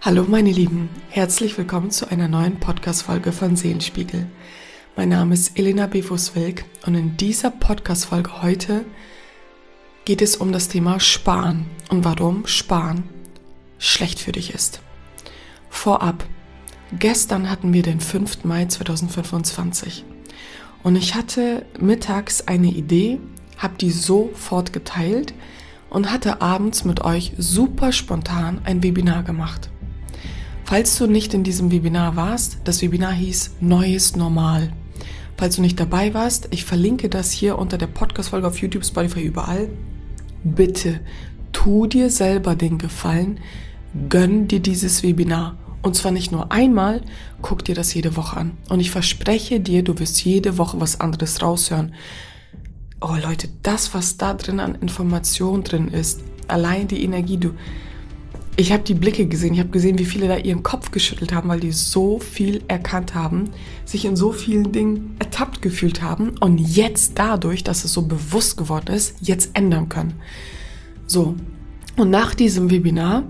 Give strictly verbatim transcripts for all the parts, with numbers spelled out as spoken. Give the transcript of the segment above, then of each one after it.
Hallo meine Lieben, herzlich willkommen zu einer neuen Podcast-Folge von Seelenspiegel. Mein Name ist Elena Bevus-Wilk und in dieser Podcast-Folge heute geht es um das Thema Sparen und warum Sparen schlecht für dich ist. Vorab, gestern hatten wir den fünften Mai zweitausendfünfundzwanzig und ich hatte mittags eine Idee, habe die sofort geteilt und hatte abends mit euch super spontan ein Webinar gemacht. Falls du nicht in diesem Webinar warst, das Webinar hieß Neues Normal. Falls du nicht dabei warst, ich verlinke das hier unter der Podcast-Folge auf YouTube, Spotify, überall. Bitte, tu dir selber den Gefallen, gönn dir dieses Webinar. Und zwar nicht nur einmal, guck dir das jede Woche an. Und ich verspreche dir, du wirst jede Woche was anderes raushören. Oh Leute, das, was da drin an Information drin ist, allein die Energie, du... Ich habe die Blicke gesehen, ich habe gesehen, wie viele da ihren Kopf geschüttelt haben, weil die so viel erkannt haben, sich in so vielen Dingen ertappt gefühlt haben und jetzt dadurch, dass es so bewusst geworden ist, jetzt ändern können. So, und nach diesem Webinar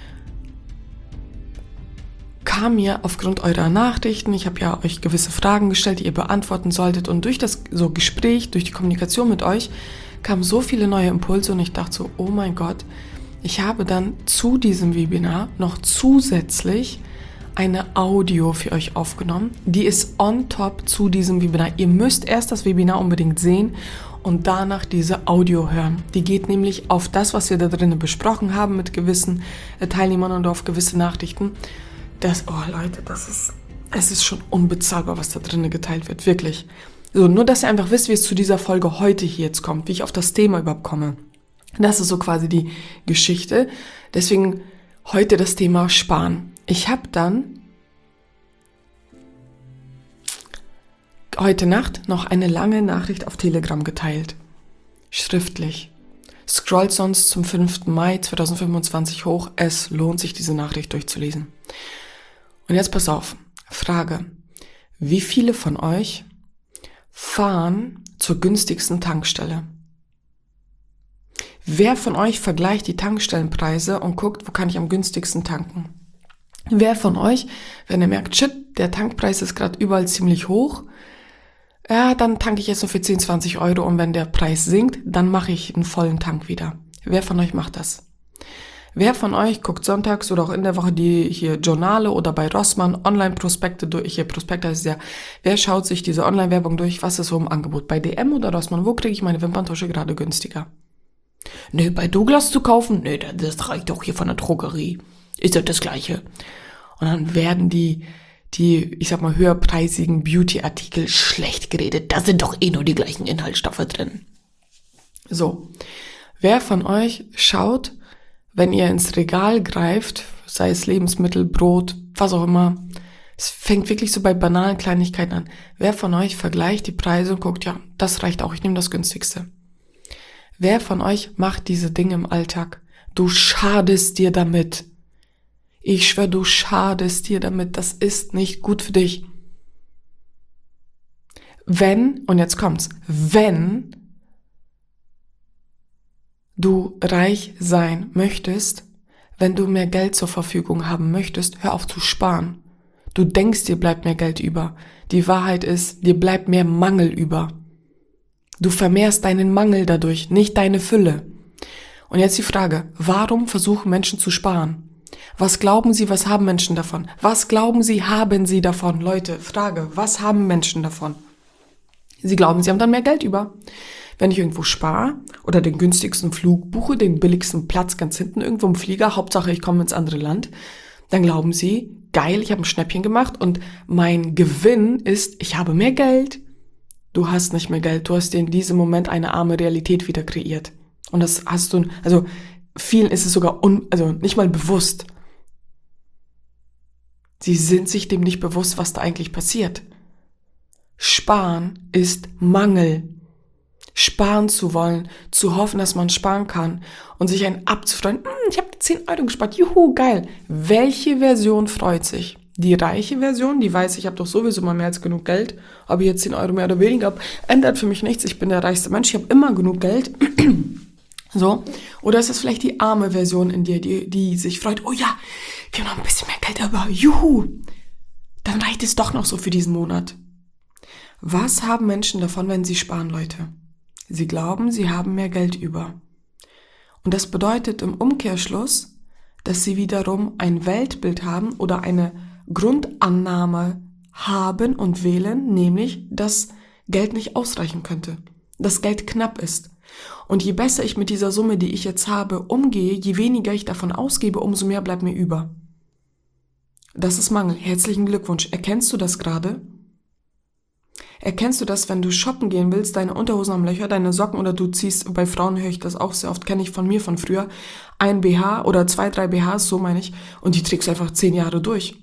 kam mir aufgrund eurer Nachrichten, ich habe ja euch gewisse Fragen gestellt, die ihr beantworten solltet und durch das so Gespräch, durch die Kommunikation mit euch, kamen so viele neue Impulse und ich dachte so, oh mein Gott, ich habe dann zu diesem Webinar noch zusätzlich eine Audio für euch aufgenommen. Die ist on top zu diesem Webinar. Ihr müsst erst das Webinar unbedingt sehen und danach diese Audio hören. Die geht nämlich auf das, was wir da drinnen besprochen haben mit gewissen Teilnehmern und auf gewisse Nachrichten. Das, oh Leute, das ist, es ist schon unbezahlbar, was da drinnen geteilt wird, wirklich. So, nur, dass ihr einfach wisst, wie es zu dieser Folge heute hier jetzt kommt, wie ich auf das Thema überhaupt komme. Das ist so quasi die Geschichte. Deswegen heute das Thema Sparen. Ich habe dann heute Nacht noch eine lange Nachricht auf Telegram geteilt. Schriftlich. Scrollt sonst zum fünften Mai zweitausendfünfundzwanzig hoch. Es lohnt sich, diese Nachricht durchzulesen. Und jetzt pass auf. Frage. Wie viele von euch fahren zur günstigsten Tankstelle? Wer von euch vergleicht die Tankstellenpreise und guckt, wo kann ich am günstigsten tanken? Wer von euch, wenn ihr merkt, shit, der Tankpreis ist gerade überall ziemlich hoch, ja, dann tanke ich jetzt nur für zehn, zwanzig Euro und wenn der Preis sinkt, dann mache ich einen vollen Tank wieder. Wer von euch macht das? Wer von euch guckt sonntags oder auch in der Woche die hier Journale oder bei Rossmann Online-Prospekte durch, hier Prospekte heißt ja, wer schaut sich diese Online-Werbung durch, was ist so im Angebot? Bei D M oder Rossmann, wo kriege ich meine Wimperntusche gerade günstiger? Nee, bei Douglas zu kaufen? Nee, das reicht doch hier von der Drogerie. Ist ja das Gleiche. Und dann werden die, die, ich sag mal, höherpreisigen Beauty-Artikel schlecht geredet. Da sind doch eh nur die gleichen Inhaltsstoffe drin. So. Wer von euch schaut, wenn ihr ins Regal greift, sei es Lebensmittel, Brot, was auch immer, es fängt wirklich so bei banalen Kleinigkeiten an. Wer von euch vergleicht die Preise und guckt, ja, das reicht auch, ich nehme das günstigste. Wer von euch macht diese Dinge im Alltag? Du schadest dir damit. Ich schwöre, du schadest dir damit. Das ist nicht gut für dich. Wenn, und jetzt kommt's, wenn du reich sein möchtest, wenn du mehr Geld zur Verfügung haben möchtest, hör auf zu sparen. Du denkst, dir bleibt mehr Geld über. Die Wahrheit ist, dir bleibt mehr Mangel über. Du vermehrst deinen Mangel dadurch, nicht deine Fülle. Und jetzt die Frage, warum versuchen Menschen zu sparen? Was glauben sie, was haben Menschen davon? Was glauben sie, haben sie davon? Leute, Frage, was haben Menschen davon? Sie glauben, sie haben dann mehr Geld über. Wenn ich irgendwo spare oder den günstigsten Flug buche, den billigsten Platz ganz hinten irgendwo im Flieger, Hauptsache ich komme ins andere Land, dann glauben sie, geil, ich habe ein Schnäppchen gemacht und mein Gewinn ist, ich habe mehr Geld. Du hast nicht mehr Geld, du hast dir in diesem Moment eine arme Realität wieder kreiert. Und das hast du, also vielen ist es sogar, un, also nicht mal bewusst. Sie sind sich dem nicht bewusst, was da eigentlich passiert. Sparen ist Mangel. Sparen zu wollen, zu hoffen, dass man sparen kann und sich einen abzufreuen, hm, ich habe zehn Euro gespart, juhu, geil. Welche Version freut sich? Die reiche Version, die weiß, ich habe doch sowieso mal mehr als genug Geld, ob ich jetzt zehn Euro mehr oder weniger habe, ändert für mich nichts, ich bin der reichste Mensch, ich habe immer genug Geld. So. Oder ist es vielleicht die arme Version in dir, die, die sich freut, oh ja, wir haben noch ein bisschen mehr Geld über, juhu, dann reicht es doch noch so für diesen Monat. Was haben Menschen davon, wenn sie sparen, Leute? Sie glauben, sie haben mehr Geld über. Und das bedeutet im Umkehrschluss, dass sie wiederum ein Weltbild haben oder eine Grundannahme haben und wählen, nämlich, dass Geld nicht ausreichen könnte, dass Geld knapp ist. Und je besser ich mit dieser Summe, die ich jetzt habe, umgehe, je weniger ich davon ausgebe, umso mehr bleibt mir über. Das ist Mangel. Herzlichen Glückwunsch. Erkennst du das gerade? Erkennst du das, wenn du shoppen gehen willst, deine Unterhosen am Löcher, deine Socken oder du ziehst, bei Frauen höre ich das auch sehr oft, kenne ich von mir von früher, ein B H oder zwei, drei B Hs, so meine ich, und die trägst du einfach zehn Jahre durch.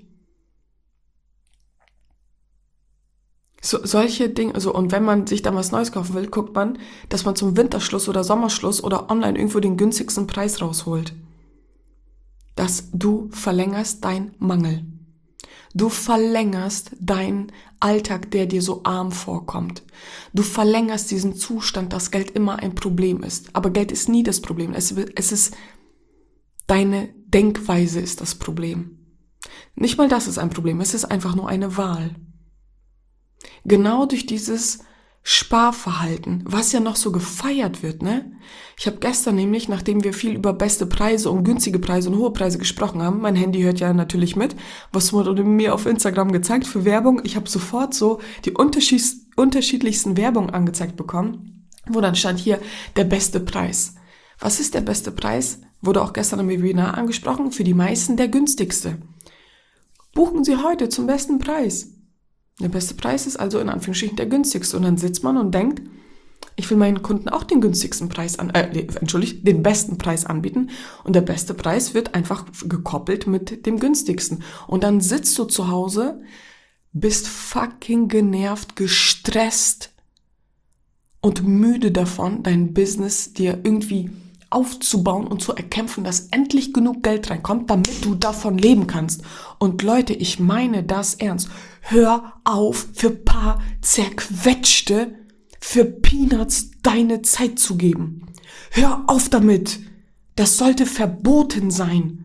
So, solche Dinge, also, und wenn man sich dann was Neues kaufen will, guckt man, dass man zum Winterschluss oder Sommerschluss oder online irgendwo den günstigsten Preis rausholt. Dass du verlängerst dein Mangel. Du verlängerst deinen Alltag, der dir so arm vorkommt. Du verlängerst diesen Zustand, dass Geld immer ein Problem ist. Aber Geld ist nie das Problem. Es, es ist, deine Denkweise ist das Problem. Nicht mal das ist ein Problem, es ist einfach nur eine Wahl. Genau durch dieses Sparverhalten, was ja noch so gefeiert wird, ne? Ich habe gestern nämlich, nachdem wir viel über beste Preise und günstige Preise und hohe Preise gesprochen haben, mein Handy hört ja natürlich mit, was wurde mir auf Instagram gezeigt für Werbung. Ich habe sofort so die unterschied- unterschiedlichsten Werbungen angezeigt bekommen, wo dann stand hier der beste Preis. Was ist der beste Preis? Wurde auch gestern im Webinar angesprochen, für die meisten der günstigste. Buchen Sie heute zum besten Preis. Der beste Preis ist also in Anführungsstrichen der günstigste. Und dann sitzt man und denkt, ich will meinen Kunden auch den günstigsten Preis an, äh, entschuldigt, den besten Preis anbieten. Und der beste Preis wird einfach gekoppelt mit dem günstigsten. Und dann sitzt du zu Hause, bist fucking genervt, gestresst und müde davon, dein Business dir irgendwie aufzubauen und zu erkämpfen, dass endlich genug Geld reinkommt, damit du davon leben kannst. Und Leute, ich meine das ernst. Hör auf, für paar zerquetschte, für Peanuts deine Zeit zu geben. Hör auf damit. Das sollte verboten sein.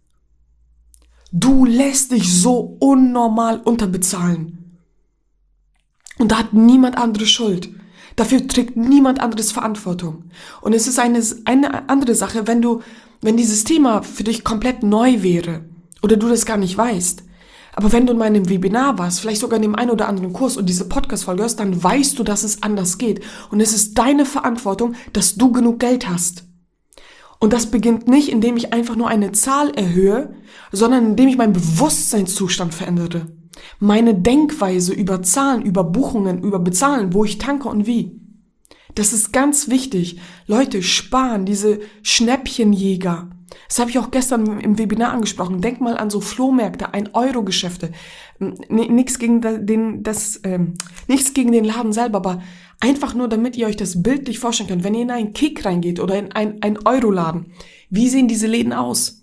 Du lässt dich so unnormal unterbezahlen. Und da hat niemand andere Schuld. Dafür trägt niemand anderes Verantwortung. Und es ist eine, eine andere Sache, wenn du, wenn dieses Thema für dich komplett neu wäre oder du das gar nicht weißt. Aber wenn du in meinem Webinar warst, vielleicht sogar in dem einen oder anderen Kurs und diese Podcast-Folge hörst, dann weißt du, dass es anders geht. Und es ist deine Verantwortung, dass du genug Geld hast. Und das beginnt nicht, indem ich einfach nur eine Zahl erhöhe, sondern indem ich meinen Bewusstseinszustand verändere. Meine Denkweise über Zahlen, über Buchungen, über Bezahlen, wo ich tanke und wie. Das ist ganz wichtig. Leute, sparen, diese Schnäppchenjäger. Das habe ich auch gestern im Webinar angesprochen. Denk mal an so Flohmärkte, ein-Euro-Geschäfte. Nichts gegen den, das, ähm, nichts gegen den Laden selber, aber einfach nur, damit ihr euch das bildlich vorstellen könnt. Wenn ihr in einen Kick reingeht oder in einen ein-Euro-Laden, wie sehen diese Läden aus?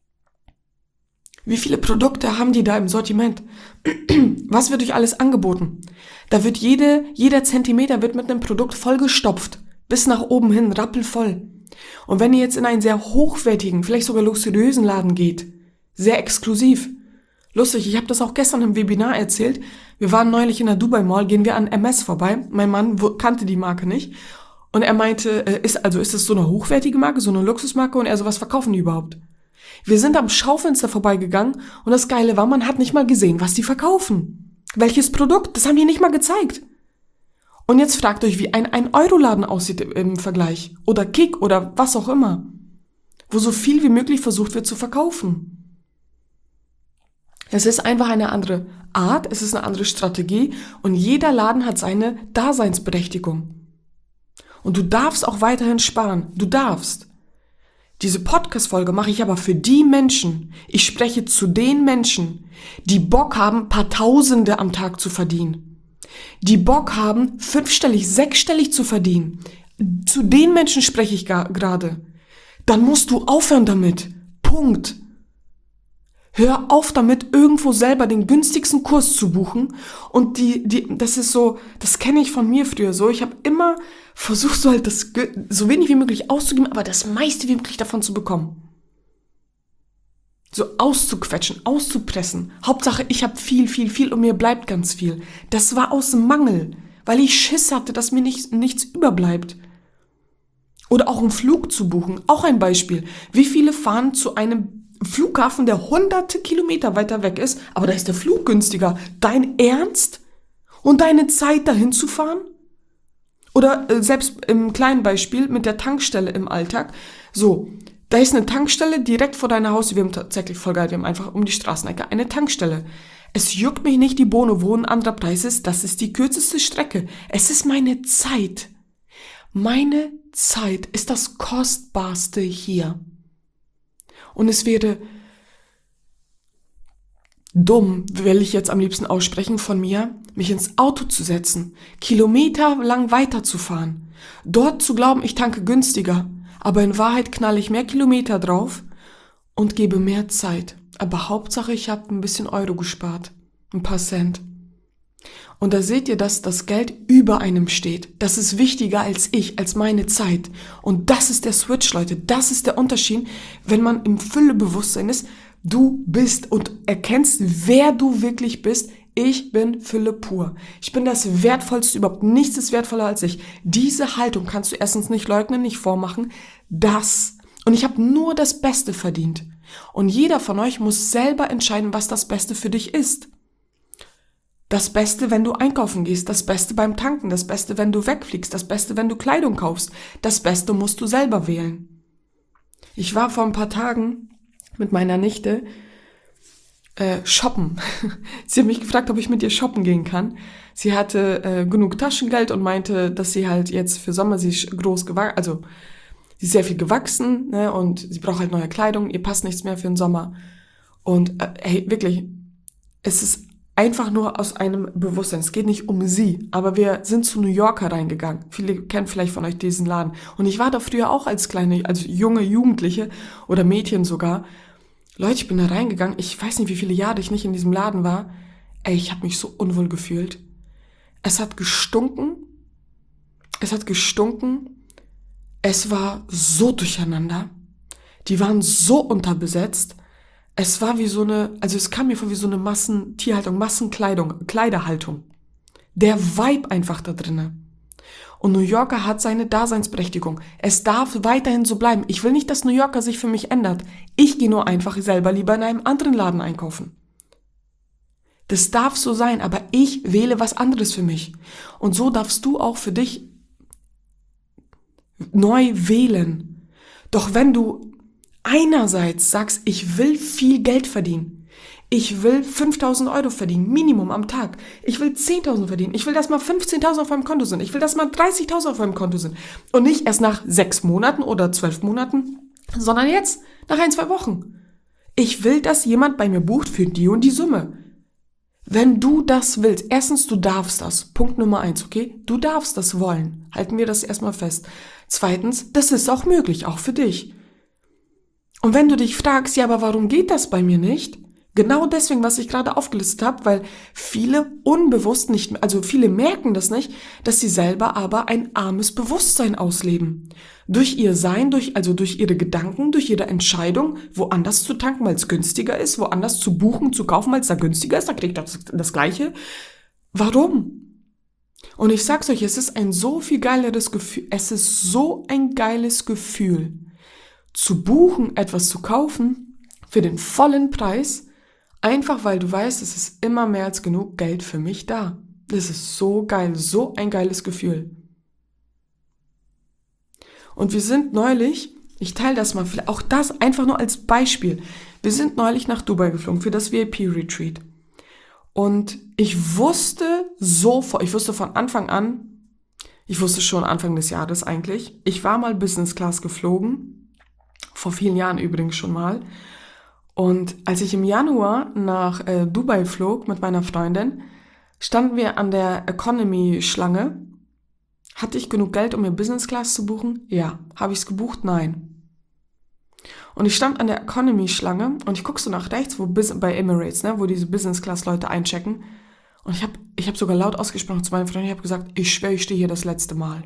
Wie viele Produkte haben die da im Sortiment? Was wird euch alles angeboten? Da wird jede, jeder Zentimeter wird mit einem Produkt vollgestopft. Bis nach oben hin, rappelvoll. Und wenn ihr jetzt in einen sehr hochwertigen, vielleicht sogar luxuriösen Laden geht, sehr exklusiv. Lustig, ich habe das auch gestern im Webinar erzählt. Wir waren neulich in der Dubai Mall, gehen wir an M S vorbei. Mein Mann kannte die Marke nicht. Und er meinte, ist, also ist es so eine hochwertige Marke, so eine Luxusmarke? Und er so, was verkaufen die überhaupt? Wir sind am Schaufenster vorbeigegangen und das Geile war, man hat nicht mal gesehen, was die verkaufen. Welches Produkt? Das haben die nicht mal gezeigt. Und jetzt fragt euch, wie ein ein-Euro-Laden aussieht im Vergleich. Oder Kick oder was auch immer. Wo so viel wie möglich versucht wird zu verkaufen. Es ist einfach eine andere Art, es ist eine andere Strategie und jeder Laden hat seine Daseinsberechtigung. Und du darfst auch weiterhin sparen. Du darfst. Diese Podcast-Folge mache ich aber für die Menschen, ich spreche zu den Menschen, die Bock haben, paar Tausende am Tag zu verdienen. Die Bock haben, fünfstellig, sechsstellig zu verdienen. Zu den Menschen spreche ich gerade. Dann musst du aufhören damit. Punkt. Hör auf damit, irgendwo selber den günstigsten Kurs zu buchen. Und die, die, das ist so, das kenne ich von mir früher so. Ich habe immer versucht, so halt das so wenig wie möglich auszugeben, aber das meiste wie möglich davon zu bekommen. So auszuquetschen, auszupressen. Hauptsache, ich habe viel, viel, viel und mir bleibt ganz viel. Das war aus Mangel, weil ich Schiss hatte, dass mir nicht, nichts überbleibt. Oder auch einen Flug zu buchen. Auch ein Beispiel. Wie viele fahren zu einem Flughafen, der hunderte Kilometer weiter weg ist, aber da ist der Flug günstiger. Dein Ernst? Und deine Zeit dahin zu fahren? Oder äh, selbst im kleinen Beispiel mit der Tankstelle im Alltag. So, da ist eine Tankstelle direkt vor deiner Haustür. Wir haben tatsächlich voll geil, wir haben einfach um die Straßenecke eine Tankstelle. Es juckt mich nicht die Bohne, wo ein anderer Preis ist. Das ist die kürzeste Strecke. Es ist meine Zeit. Meine Zeit ist das Kostbarste hier. Und es wäre dumm, will ich jetzt am liebsten aussprechen von mir, mich ins Auto zu setzen, kilometerlang weiterzufahren, dort zu glauben, ich tanke günstiger, aber in Wahrheit knalle ich mehr Kilometer drauf und gebe mehr Zeit. Aber Hauptsache, ich habe ein bisschen Euro gespart, ein paar Cent. Und da seht ihr, dass das Geld über einem steht. Das ist wichtiger als ich, als meine Zeit. Und das ist der Switch, Leute. Das ist der Unterschied, wenn man im Füllebewusstsein ist. Du bist und erkennst, wer du wirklich bist. Ich bin Fülle pur. Ich bin das Wertvollste überhaupt. Nichts ist wertvoller als ich. Diese Haltung kannst du erstens nicht leugnen, nicht vormachen. Das. Und ich habe nur das Beste verdient. Und jeder von euch muss selber entscheiden, was das Beste für dich ist. Das Beste, wenn du einkaufen gehst, das Beste beim Tanken, das Beste, wenn du wegfliegst, das Beste, wenn du Kleidung kaufst. Das Beste musst du selber wählen. Ich war vor ein paar Tagen mit meiner Nichte äh, shoppen. Sie hat mich gefragt, ob ich mit ihr shoppen gehen kann. Sie hatte äh, genug Taschengeld und meinte, dass sie halt jetzt für Sommer, sie ist groß gewachsen, also sie ist sehr viel gewachsen, ne, und sie braucht halt neue Kleidung, ihr passt nichts mehr für den Sommer. Und äh, hey, wirklich, es ist einfach nur aus einem Bewusstsein. Es geht nicht um sie, aber wir sind zu New Yorker reingegangen. Viele kennen vielleicht von euch diesen Laden. Und ich war da früher auch als kleine, als junge Jugendliche oder Mädchen sogar. Leute, ich bin da reingegangen. Ich weiß nicht, wie viele Jahre ich nicht in diesem Laden war. Ey, ich habe mich so unwohl gefühlt. Es hat gestunken. Es hat gestunken. Es war so durcheinander. Die waren so unterbesetzt. Es war wie so eine, also es kam mir vor wie so eine Massentierhaltung, Massenkleidung, Kleiderhaltung. Der Vibe einfach da drinnen. Und New Yorker hat seine Daseinsberechtigung. Es darf weiterhin so bleiben. Ich will nicht, dass New Yorker sich für mich ändert. Ich gehe nur einfach selber lieber in einem anderen Laden einkaufen. Das darf so sein, aber ich wähle was anderes für mich. Und so darfst du auch für dich neu wählen. Doch wenn du einerseits sagst, ich will viel Geld verdienen. Ich will fünftausend Euro verdienen, Minimum am Tag. Ich will zehntausend verdienen. Ich will, dass mal fünfzehntausend auf meinem Konto sind. Ich will, dass mal dreißigtausend auf meinem Konto sind. Und nicht erst nach sechs Monaten oder zwölf Monaten, sondern jetzt, nach ein, zwei Wochen. Ich will, dass jemand bei mir bucht für die und die Summe. Wenn du das willst, erstens, du darfst das. Punkt Nummer eins, okay? Du darfst das wollen. Halten wir das erstmal fest. Zweitens, das ist auch möglich, auch für dich. Und wenn du dich fragst, ja, aber warum geht das bei mir nicht? Genau deswegen, was ich gerade aufgelistet habe, weil viele unbewusst nicht, also viele merken das nicht, dass sie selber aber ein armes Bewusstsein ausleben. Durch ihr Sein, durch, also durch ihre Gedanken, durch ihre Entscheidung, woanders zu tanken, weil es günstiger ist, woanders zu buchen, zu kaufen, weil es da günstiger ist, da kriegt das, das Gleiche. Warum? Und ich sag's euch, es ist ein so viel geileres Gefühl, es ist so ein geiles Gefühl, zu buchen, etwas zu kaufen, für den vollen Preis, einfach weil du weißt, es ist immer mehr als genug Geld für mich da. Das ist so geil, so ein geiles Gefühl. Und wir sind neulich, ich teile das mal, auch das einfach nur als Beispiel, wir sind neulich nach Dubai geflogen für das V I P-Retreat. Und ich wusste so, ich wusste von Anfang an, ich wusste schon Anfang des Jahres eigentlich, ich war mal Business Class geflogen, vor vielen Jahren übrigens schon mal. Und als ich im Januar nach äh, Dubai flog mit meiner Freundin, standen wir an der Economy-Schlange. Hatte ich genug Geld, um mir Business Class zu buchen? Ja. Habe ich es gebucht? Nein. Und ich stand an der Economy-Schlange und ich guck so nach rechts, wo bis, bei Emirates, ne, wo diese Business-Class-Leute einchecken. Und ich habe ich hab sogar laut ausgesprochen zu meinen Freunden, ich habe gesagt, ich schwöre, ich stehe hier das letzte Mal.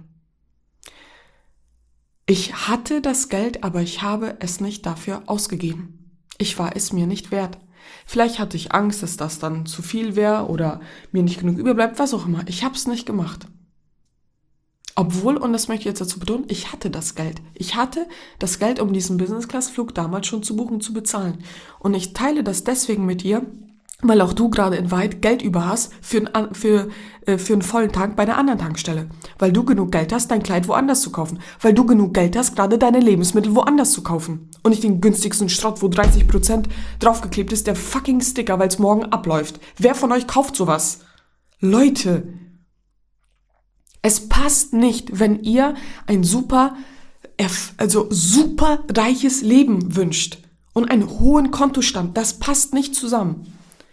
Ich hatte das Geld, aber ich habe es nicht dafür ausgegeben. Ich war es mir nicht wert. Vielleicht hatte ich Angst, dass das dann zu viel wäre oder mir nicht genug überbleibt, was auch immer. Ich habe es nicht gemacht. Obwohl, und das möchte ich jetzt dazu betonen, ich hatte das Geld. Ich hatte das Geld, um diesen Business-Class-Flug damals schon zu buchen, zu bezahlen. Und ich teile das deswegen mit ihr, weil auch du gerade in Wahrheit Geld über hast für, ein, für, äh, für einen vollen Tank bei einer anderen Tankstelle. Weil du genug Geld hast, dein Kleid woanders zu kaufen. Weil du genug Geld hast, gerade deine Lebensmittel woanders zu kaufen. Und nicht den günstigsten Schrott, wo dreißig Prozent draufgeklebt ist, der fucking Sticker, weil es morgen abläuft. Wer von euch kauft sowas? Leute, es passt nicht, wenn ihr ein super, also super reiches Leben wünscht und einen hohen Kontostand. Das passt nicht zusammen.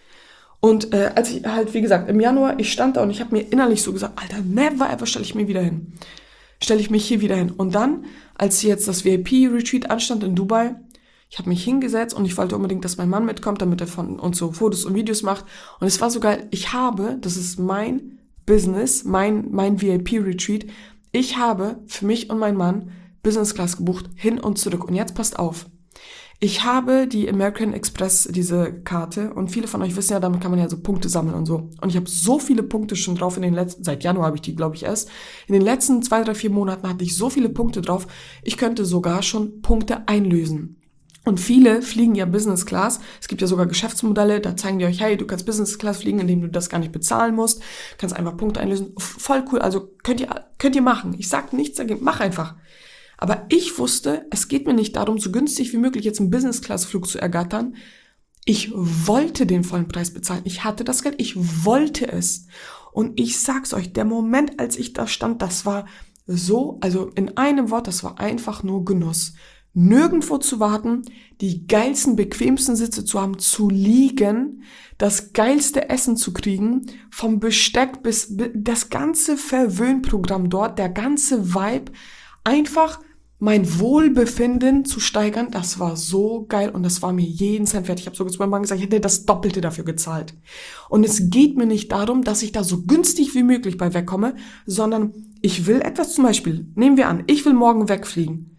Und äh, als ich halt, wie gesagt, im Januar, ich stand da und ich habe mir innerlich so gesagt, Alter, never ever stelle ich mich wieder hin. Stelle ich mich hier wieder hin. Und dann, als jetzt das V I P-Retreat anstand in Dubai, ich habe mich hingesetzt und ich wollte unbedingt, dass mein Mann mitkommt, damit er von uns so Fotos und Videos macht. Und es war so geil, ich habe, das ist mein Business, mein, mein V I P-Retreat, ich habe für mich und meinen Mann Business Class gebucht, hin und zurück. Und jetzt passt auf. Ich habe die American Express, diese Karte, und viele von euch wissen ja, damit kann man ja so Punkte sammeln und so. Und ich habe so viele Punkte schon drauf in den letzten, seit Januar habe ich die, glaube ich, erst. In den letzten zwei, drei, vier Monaten hatte ich so viele Punkte drauf, ich könnte sogar schon Punkte einlösen. Und viele fliegen ja Business Class. Es gibt ja sogar Geschäftsmodelle, da zeigen die euch, hey, du kannst Business Class fliegen, indem du das gar nicht bezahlen musst. Kannst einfach Punkte einlösen. Voll cool, also könnt ihr, könnt ihr machen. Ich sag nichts dagegen, mach einfach. Aber ich wusste, es geht mir nicht darum, so günstig wie möglich jetzt einen Business-Class-Flug zu ergattern. Ich wollte den vollen Preis bezahlen. Ich hatte das Geld, ich wollte es. Und ich sag's euch, der Moment, als ich da stand, das war so, also in einem Wort, das war einfach nur Genuss. Nirgendwo zu warten, die geilsten, bequemsten Sitze zu haben, zu liegen, das geilste Essen zu kriegen, vom Besteck bis das ganze Verwöhnprogramm dort, der ganze Vibe, einfach mein Wohlbefinden zu steigern, das war so geil und das war mir jeden Cent wert. Ich habe sogar zu meinem Mann gesagt, ich hätte das Doppelte dafür gezahlt. Und es geht mir nicht darum, dass ich da so günstig wie möglich bei wegkomme, sondern ich will etwas, zum Beispiel, nehmen wir an, ich will morgen wegfliegen.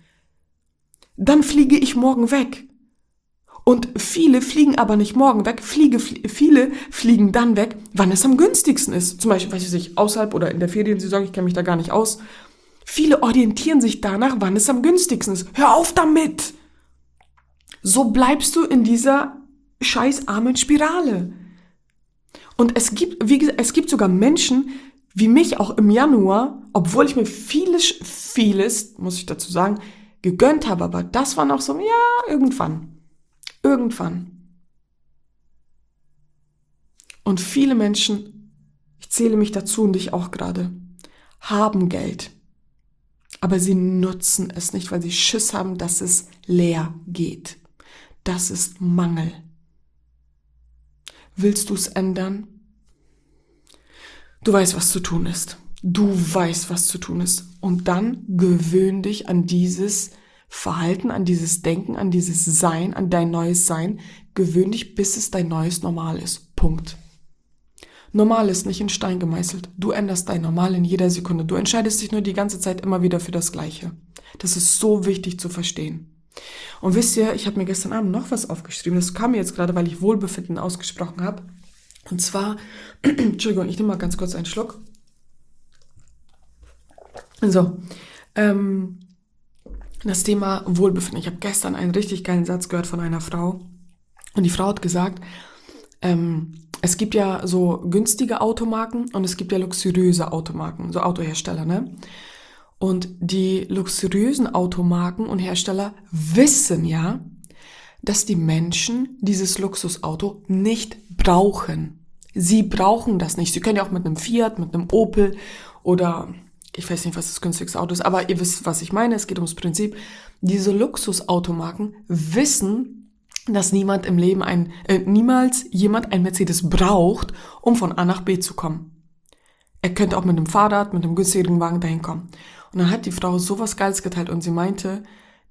Dann fliege ich morgen weg. Und viele fliegen aber nicht morgen weg, fliege, flie- viele fliegen dann weg, wann es am günstigsten ist. Zum Beispiel, weiß ich nicht, außerhalb oder in der Feriensaison, ich kenne mich da gar nicht aus. Viele orientieren sich danach, wann es am günstigsten ist. Hör auf damit! So bleibst du in dieser scheiß armen Spirale. Und es gibt, wie gesagt, es gibt sogar Menschen wie mich auch im Januar, obwohl ich mir vieles, vieles, muss ich dazu sagen, gegönnt habe, aber das war noch so, ja, irgendwann. Irgendwann. Und viele Menschen, ich zähle mich dazu und ich auch gerade, haben Geld. Aber sie nutzen es nicht, weil sie Schiss haben, dass es leer geht. Das ist Mangel. Willst du es ändern? Du weißt, was zu tun ist. Du weißt, was zu tun ist. Und dann gewöhn dich an dieses Verhalten, an dieses Denken, an dieses Sein, an dein neues Sein. Gewöhn dich, bis es dein neues Normal ist. Punkt. Normal ist nicht in Stein gemeißelt. Du änderst dein Normal in jeder Sekunde. Du entscheidest dich nur die ganze Zeit immer wieder für das Gleiche. Das ist so wichtig zu verstehen. Und wisst ihr, ich habe mir gestern Abend noch was aufgeschrieben. Das kam mir jetzt gerade, weil ich Wohlbefinden ausgesprochen habe. Und zwar, Entschuldigung, ich nehme mal ganz kurz einen Schluck. So, ähm, das Thema Wohlbefinden. Ich habe gestern einen richtig geilen Satz gehört von einer Frau. Und die Frau hat gesagt, ähm, es gibt ja so günstige Automarken und es gibt ja luxuriöse Automarken, so Autohersteller, ne? Und die luxuriösen Automarken und Hersteller wissen ja, dass die Menschen dieses Luxusauto nicht brauchen. Sie brauchen das nicht. Sie können ja auch mit einem Fiat, mit einem Opel oder ich weiß nicht, was das günstigste Auto ist, aber ihr wisst, was ich meine. Es geht ums Prinzip. Diese Luxusautomarken wissen, dass niemand im Leben ein, äh, niemals jemand ein Mercedes braucht, um von A nach B zu kommen. Er könnte auch mit einem Fahrrad, mit einem günstigeren Wagen dahin kommen. Und dann hat die Frau sowas Geiles geteilt und sie meinte,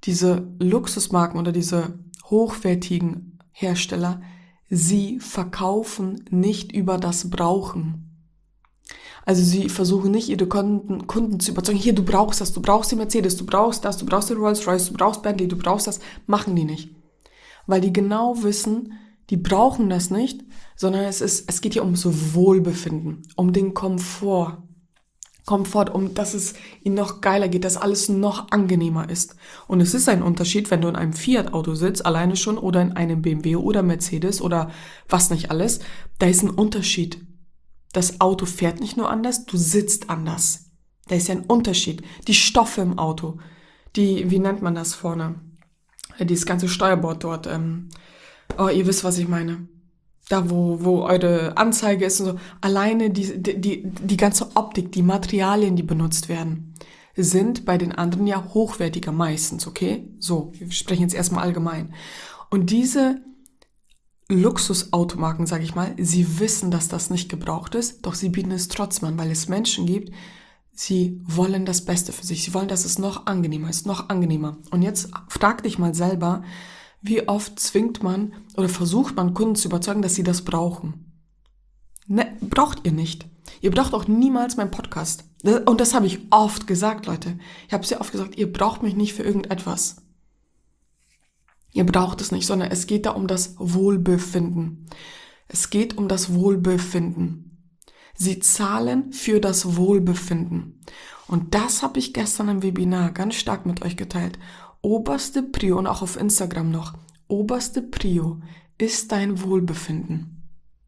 diese Luxusmarken oder diese hochwertigen Hersteller, sie verkaufen nicht über das Brauchen. Also sie versuchen nicht, ihre Kunden, Kunden zu überzeugen, hier, du brauchst das, du brauchst die Mercedes, du brauchst das, du brauchst den Rolls-Royce, du brauchst Bentley, du brauchst das. Machen die nicht. Weil die genau wissen, die brauchen das nicht, sondern es ist, es geht hier ums Wohlbefinden, um den Komfort. Komfort, um dass es ihnen noch geiler geht, dass alles noch angenehmer ist. Und es ist ein Unterschied, wenn du in einem Fiat-Auto sitzt, alleine schon, oder in einem B M W oder Mercedes oder was nicht alles. Da ist ein Unterschied. Das Auto fährt nicht nur anders, du sitzt anders. Da ist ja ein Unterschied. Die Stoffe im Auto, die, wie nennt man das vorne? Dieses ganze Steuerbord dort. Ähm, oh, ihr wisst, was ich meine. Da, wo, wo eure Anzeige ist und so. Alleine die, die, die, die ganze Optik, die Materialien, die benutzt werden, sind bei den anderen ja hochwertiger meistens, okay? So, wir sprechen jetzt erstmal allgemein. Und diese Luxusautomarken, sage ich mal, sie wissen, dass das nicht gebraucht ist, doch sie bieten es trotzdem an, weil es Menschen gibt, sie wollen das Beste für sich. Sie wollen, dass es noch angenehmer ist, noch angenehmer. Und jetzt frag dich mal selber, wie oft zwingt man oder versucht man Kunden zu überzeugen, dass sie das brauchen? Ne, braucht ihr nicht. Ihr braucht auch niemals meinen Podcast. Und das habe ich oft gesagt, Leute. Ich habe sehr oft gesagt, ihr braucht mich nicht für irgendetwas. Ihr braucht es nicht, sondern es geht da um das Wohlbefinden. Es geht um das Wohlbefinden. Sie zahlen für das Wohlbefinden. Und das habe ich gestern im Webinar ganz stark mit euch geteilt. Oberste Prio und auch auf Instagram noch. Oberste Prio ist dein Wohlbefinden.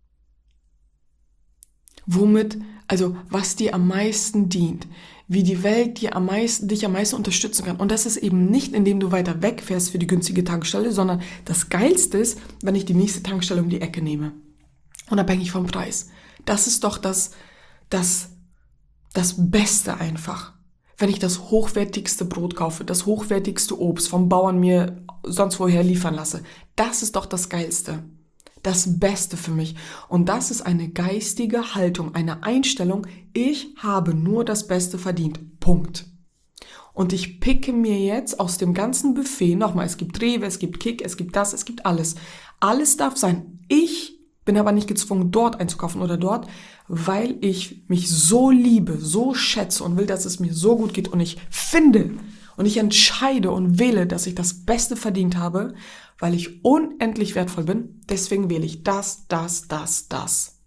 Womit, also was dir am meisten dient, wie die Welt dir am meisten, dich am meisten unterstützen kann. Und das ist eben nicht, indem du weiter wegfährst für die günstige Tankstelle, sondern das Geilste ist, wenn ich die nächste Tankstelle um die Ecke nehme. Unabhängig vom Preis. Das ist doch das, das, das Beste einfach. Wenn ich das hochwertigste Brot kaufe, das hochwertigste Obst vom Bauern mir sonst woher liefern lasse. Das ist doch das Geilste. Das Beste für mich. Und das ist eine geistige Haltung, eine Einstellung. Ich habe nur das Beste verdient. Punkt. Und ich picke mir jetzt aus dem ganzen Buffet, nochmal, es gibt Rewe, es gibt Kick, es gibt das, es gibt alles. Alles darf sein. Ich bin aber nicht gezwungen, dort einzukaufen oder dort, weil ich mich so liebe, so schätze und will, dass es mir so gut geht. Und ich finde und ich entscheide und wähle, dass ich das Beste verdient habe, weil ich unendlich wertvoll bin. Deswegen wähle ich das, das, das, das.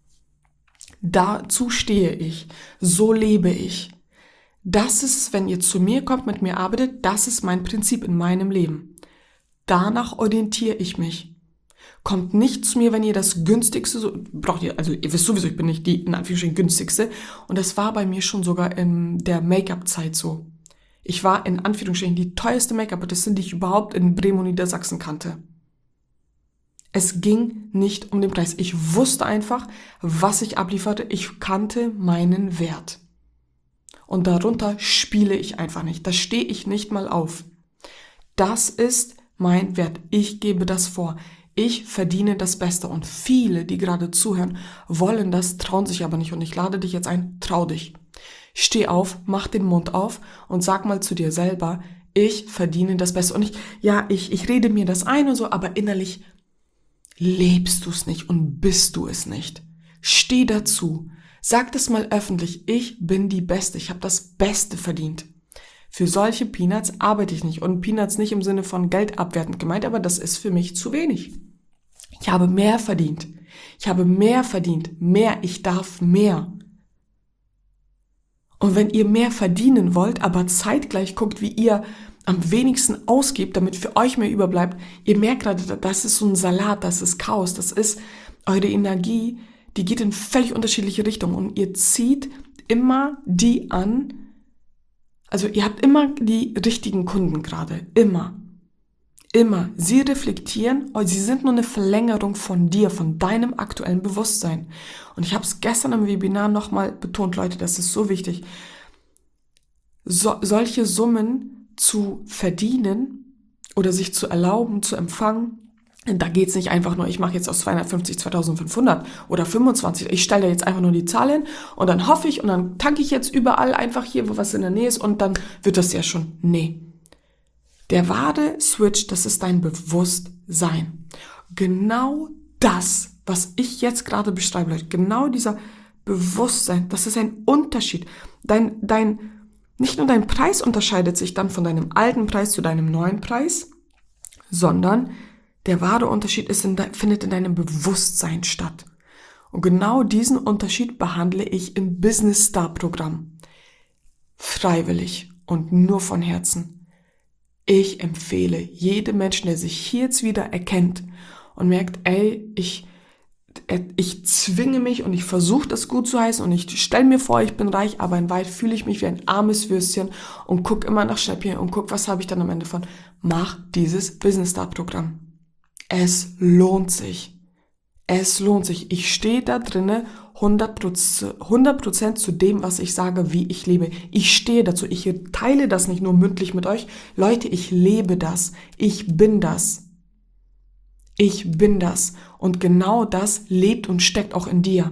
Dazu stehe ich. So lebe ich. Das ist es, wenn ihr zu mir kommt, mit mir arbeitet, das ist mein Prinzip in meinem Leben. Danach orientiere ich mich. Kommt nicht zu mir, wenn ihr das günstigste, so, braucht ihr, also ihr wisst sowieso, ich bin nicht die in Anführungsstrichen günstigste. Und das war bei mir schon sogar in der Make-up-Zeit so. Ich war in Anführungsstrichen die teuerste Make-up-Artistin, die ich überhaupt in Bremen und Niedersachsen kannte. Es ging nicht um den Preis. Ich wusste einfach, was ich ablieferte. Ich kannte meinen Wert. Und darunter spiele ich einfach nicht. Da stehe ich nicht mal auf. Das ist mein Wert. Ich gebe das vor. Ich verdiene das Beste. Und viele, die gerade zuhören, wollen das, trauen sich aber nicht. Und ich lade dich jetzt ein, trau dich. Steh auf, mach den Mund auf und sag mal zu dir selber, ich verdiene das Beste. Und ich, ja, ich, ich rede mir das ein und so, aber innerlich lebst du es nicht und bist du es nicht. Steh dazu. Sag das mal öffentlich, ich bin die Beste, ich habe das Beste verdient. Für solche Peanuts arbeite ich nicht. Und Peanuts nicht im Sinne von Geld abwertend gemeint, aber das ist für mich zu wenig. Ich habe mehr verdient. Ich habe mehr verdient. Mehr, ich darf mehr. Und wenn ihr mehr verdienen wollt, aber zeitgleich guckt, wie ihr am wenigsten ausgebt, damit für euch mehr überbleibt, ihr merkt gerade, das ist so ein Salat, das ist Chaos, das ist eure Energie, die geht in völlig unterschiedliche Richtungen und ihr zieht immer die an, also ihr habt immer die richtigen Kunden gerade, immer, immer. Sie reflektieren, sie sind nur eine Verlängerung von dir, von deinem aktuellen Bewusstsein. Und ich habe es gestern im Webinar nochmal betont, Leute, das ist so wichtig. So, solche Summen zu verdienen oder sich zu erlauben, zu empfangen, da geht's nicht einfach nur, ich mache jetzt aus zweihundertfünfzig zweitausendfünfhundert oder fünfundzwanzig, ich stelle da jetzt einfach nur die Zahl hin und dann hoffe ich und dann tanke ich jetzt überall einfach hier, wo was in der Nähe ist und dann wird das ja schon. Nee. Der wahre Switch, das ist dein Bewusstsein. Genau das, was ich jetzt gerade beschreibe, Leute, genau dieser Bewusstsein, das ist ein Unterschied. Dein, dein, nicht nur dein Preis unterscheidet sich dann von deinem alten Preis zu deinem neuen Preis, sondern der wahre Unterschied ist in de, findet in deinem Bewusstsein statt. Und genau diesen Unterschied behandle ich im Business Star Programm. Freiwillig und nur von Herzen. Ich empfehle jedem Menschen, der sich hier jetzt wieder erkennt und merkt, ey, ich, ich zwinge mich und ich versuche das gut zu heißen und ich stelle mir vor, ich bin reich, aber in Wahrheit fühle ich mich wie ein armes Würstchen und gucke immer nach Schnäppchen und gucke, was habe ich dann am Ende von. Mach dieses Business Star Programm. Es lohnt sich. Es lohnt sich. Ich stehe da drinne hundert Prozent zu dem, was ich sage, wie ich lebe. Ich stehe dazu. Ich teile das nicht nur mündlich mit euch. Leute, ich lebe das. Ich bin das. Ich bin das. Und genau das lebt und steckt auch in dir.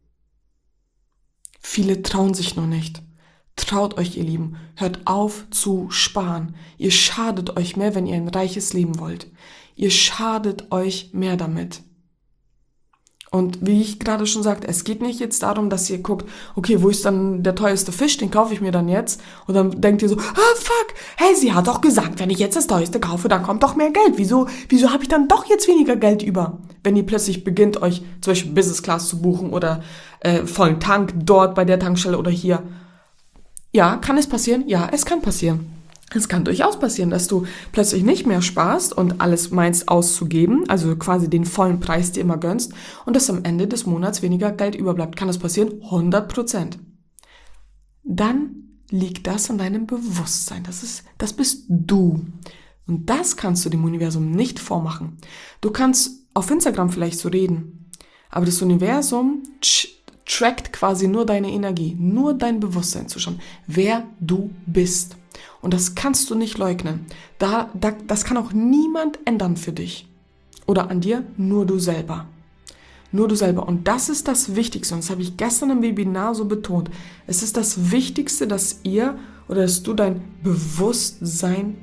Viele trauen sich noch nicht. Traut euch, ihr Lieben. Hört auf zu sparen. Ihr schadet euch mehr, wenn ihr ein reiches Leben wollt. Ihr schadet euch mehr damit. Und wie ich gerade schon sagte, es geht nicht jetzt darum, dass ihr guckt, okay, wo ist dann der teuerste Fisch, den kaufe ich mir dann jetzt. Und dann denkt ihr so, ah fuck, hey, sie hat doch gesagt, wenn ich jetzt das teuerste kaufe, dann kommt doch mehr Geld. Wieso, wieso habe ich dann doch jetzt weniger Geld über? Wenn ihr plötzlich beginnt, euch zum Beispiel Business Class zu buchen oder äh, vollen Tank dort bei der Tankstelle oder hier. Ja, kann es passieren? Ja, es kann passieren. Es kann durchaus passieren, dass du plötzlich nicht mehr sparst und alles meinst auszugeben, also quasi den vollen Preis dir immer gönnst und dass am Ende des Monats weniger Geld überbleibt. Kann das passieren? hundert Prozent. Dann liegt das an deinem Bewusstsein. Das ist, das bist du. Und das kannst du dem Universum nicht vormachen. Du kannst auf Instagram vielleicht so reden, aber das Universum trackt quasi nur deine Energie, nur dein Bewusstsein zu schauen, wer du bist. Und das kannst du nicht leugnen. Da, da, das kann auch niemand ändern für dich. Oder an dir, nur du selber. Nur du selber. Und das ist das Wichtigste. Und das habe ich gestern im Webinar so betont. Es ist das Wichtigste, dass ihr oder dass du dein Bewusstsein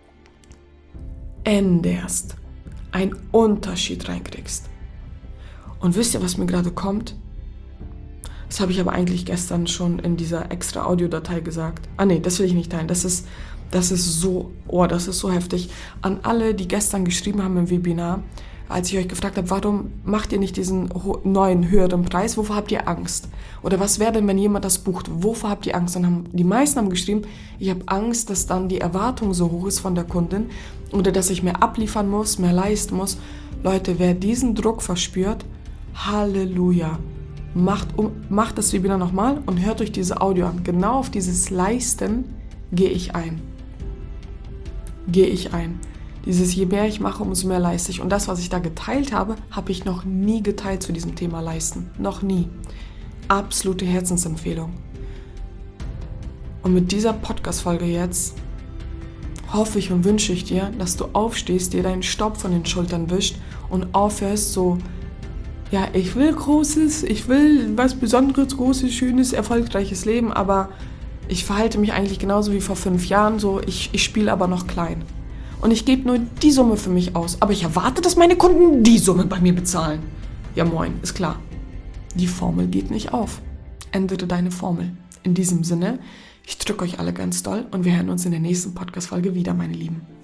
änderst. Einen Unterschied reinkriegst. Und wisst ihr, was mir gerade kommt? Das habe ich aber eigentlich gestern schon in dieser extra Audiodatei gesagt. Ah nee, das will ich nicht teilen. Das ist, das ist so, oh, das ist so heftig. An alle, die gestern geschrieben haben im Webinar, als ich euch gefragt habe, warum macht ihr nicht diesen neuen, höheren Preis? Wovor habt ihr Angst? Oder was wäre denn, wenn jemand das bucht? Wovor habt ihr Angst? Dann haben die meisten haben geschrieben, ich habe Angst, dass dann die Erwartung so hoch ist von der Kundin oder dass ich mehr abliefern muss, mehr leisten muss. Leute, wer diesen Druck verspürt, Halleluja. Macht, um, macht das Webinar nochmal und hört euch diese Audio an. Genau auf dieses Leisten gehe ich ein. Gehe ich ein. Dieses, je mehr ich mache, umso mehr leiste ich. Und das, was ich da geteilt habe, habe ich noch nie geteilt zu diesem Thema Leisten. Noch nie. Absolute Herzensempfehlung. Und mit dieser Podcast-Folge jetzt hoffe ich und wünsche ich dir, dass du aufstehst, dir deinen Staub von den Schultern wischt und aufhörst so, ja, ich will Großes, ich will was Besonderes, Großes, Schönes, erfolgreiches Leben, aber ich verhalte mich eigentlich genauso wie vor fünf Jahren, so, ich, ich spiele aber noch klein. Und ich gebe nur die Summe für mich aus, aber ich erwarte, dass meine Kunden die Summe bei mir bezahlen. Ja moin, ist klar. Die Formel geht nicht auf. Ändere deine Formel. In diesem Sinne, ich drücke euch alle ganz doll und wir hören uns in der nächsten Podcast-Folge wieder, meine Lieben.